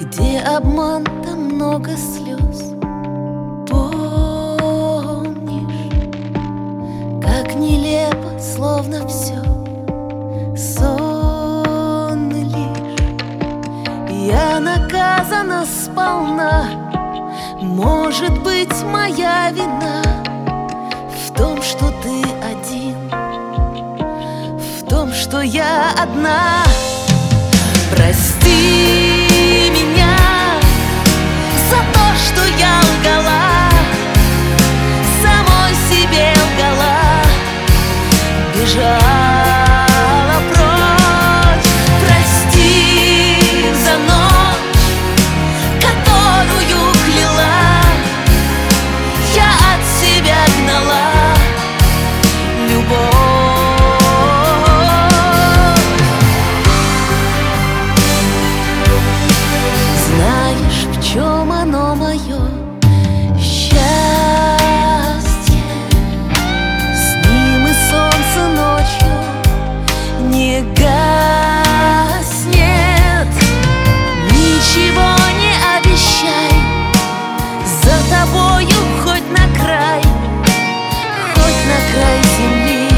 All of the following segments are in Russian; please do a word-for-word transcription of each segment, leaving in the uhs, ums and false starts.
Где обман, там много слез. Помнишь, как нелепо, словно все сон лишь. Я наказана сполна. Может быть, моя вина в том, что ты один, в том, что я одна. Прости меня за то, что я лгала, самой себе лгала, бежала прочь. Прости за ночь, которую кляла, я от себя гнала любовь. В чем оно мое счастье? С ним и солнце ночью не гаснет. Ничего не обещай, за тобою хоть на край, хоть на край земли.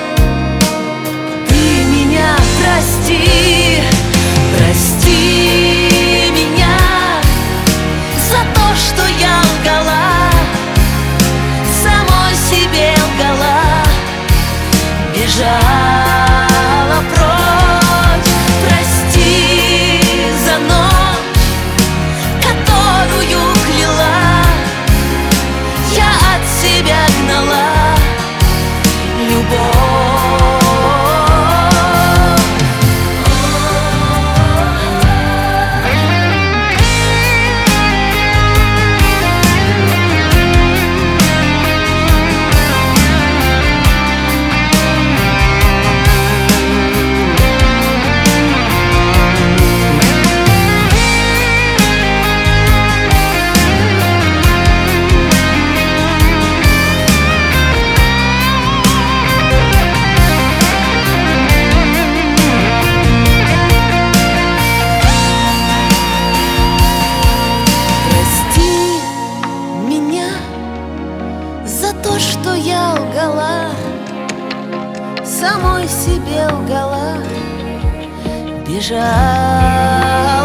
Ты меня прости, прости меня за то, что я лгала, самой себе лгала, бежала прочь. Прости за ночь, которую кляла, я от себя гнала любовь. За то, что я лгала, самой себе лгала, бежала.